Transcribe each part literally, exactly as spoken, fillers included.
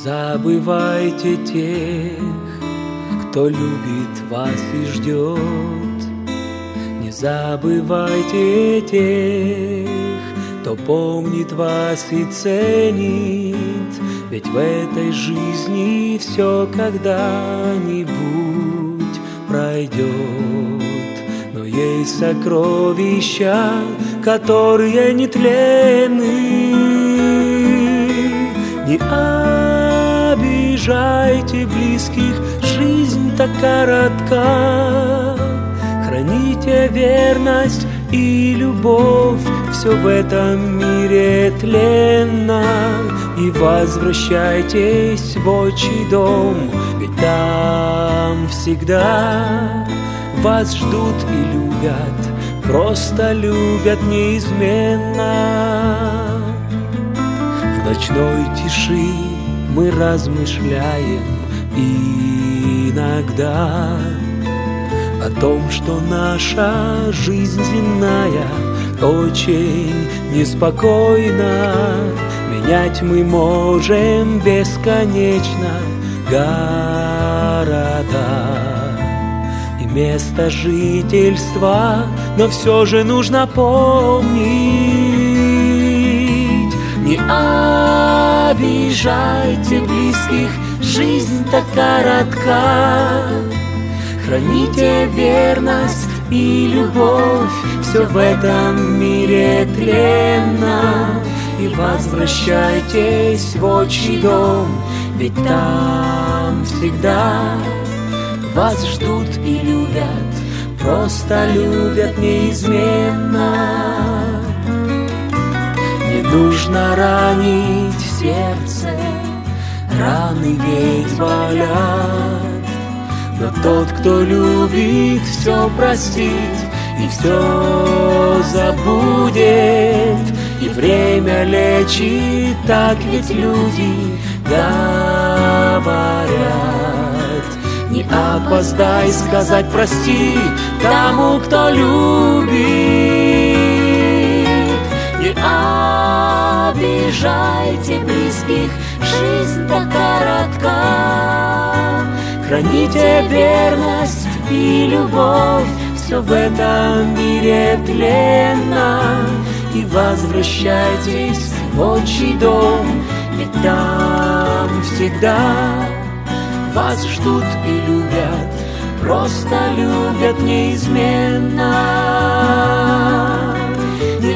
забывайте тех, кто любит вас и ждет. Не забывайте тех, кто помнит вас и ценит. Ведь в этой жизни все когда-нибудь пройдет. Но есть сокровища, которые нетленны. Не обижайте близких, жизнь так коротка. Храните верность и любовь, все в этом мире тленно. И возвращайтесь в отчий дом, ведь там всегда вас ждут и любят, просто любят неизменно. В ночной тиши мы размышляем иногда о том, что наша жизнь земная очень неспокойна. Менять мы можем бесконечно города и место жительства, но все же нужно помнить: не обижайте близких, жизнь так коротка. Храните верность и любовь, все в этом мире тленно. И возвращайтесь в отчий дом, ведь там всегда вас ждут и любят, просто любят неизменно. Не нужно ранить сердце, раны ведь болят. Но тот, кто любит, все простит и все забудет. И время лечит, так ведь люди говорят. Не опоздай сказать прости тому, кто любит. Не обижайте близких, жизнь так коротка. Храните верность и любовь, все в этом мире тленно. И возвращайтесь в отчий дом, ведь там всегда вас ждут и любят, просто любят неизменно. Не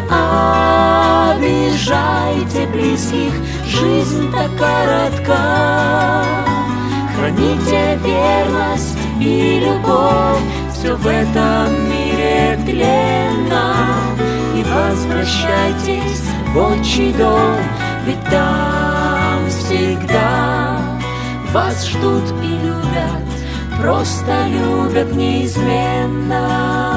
обижайте близких, жизнь так коротка. Храните верность и любовь, все в этом мире тленно. И возвращайтесь в отчий дом, ведь там всегда вас ждут и любят, просто любят неизменно.